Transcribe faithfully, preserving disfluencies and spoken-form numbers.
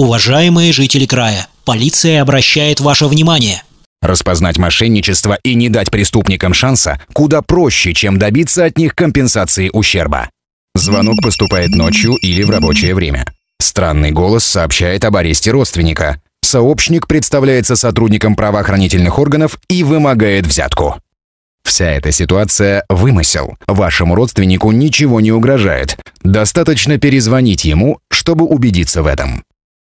Уважаемые жители края, полиция обращает ваше внимание. Распознать мошенничество и не дать преступникам шанса куда проще, чем добиться от них компенсации ущерба. Звонок поступает ночью или в рабочее время. Странный голос сообщает об аресте родственника. Сообщник представляется сотрудником правоохранительных органов и вымогает взятку. Вся эта ситуация – вымысел. Вашему родственнику ничего не угрожает. Достаточно перезвонить ему, чтобы убедиться в этом.